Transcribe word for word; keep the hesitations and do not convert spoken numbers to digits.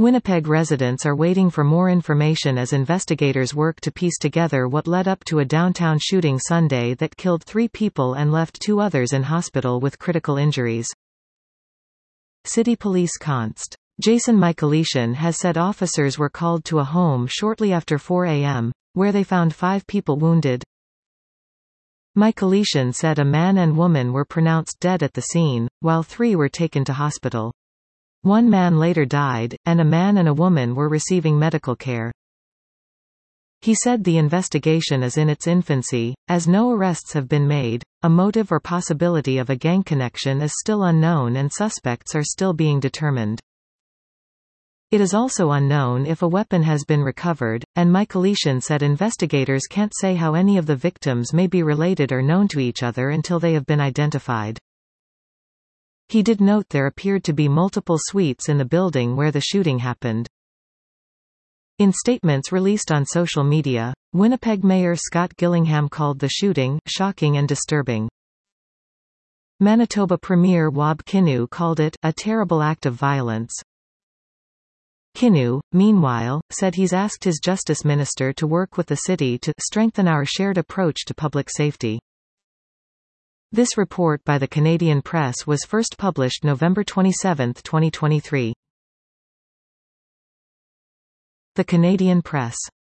Winnipeg residents are waiting for more information as investigators work to piece together what led up to a downtown shooting Sunday that killed three people and left two others in hospital with critical injuries. City Police Const. Jason Michaelishan has said officers were called to a home shortly after four a m, where they found five people wounded. Michaelishan said a man and woman were pronounced dead at the scene, while three were taken to hospital. One man later died, and a man and a woman were receiving medical care. He said the investigation is in its infancy, as no arrests have been made, a motive or possibility of a gang connection is still unknown and suspects are still being determined. It is also unknown if a weapon has been recovered, and Michaelishan said investigators can't say how any of the victims may be related or known to each other until they have been identified. He did note there appeared to be multiple suites in the building where the shooting happened. In statements released on social media, Winnipeg Mayor Scott Gillingham called the shooting shocking and disturbing. Manitoba Premier Wab Kinew called it a terrible act of violence. Kinew, meanwhile, said he's asked his Justice Minister to work with the city to strengthen our shared approach to public safety. This report by the Canadian Press was first published November twenty-seventh, twenty twenty-three. The Canadian Press.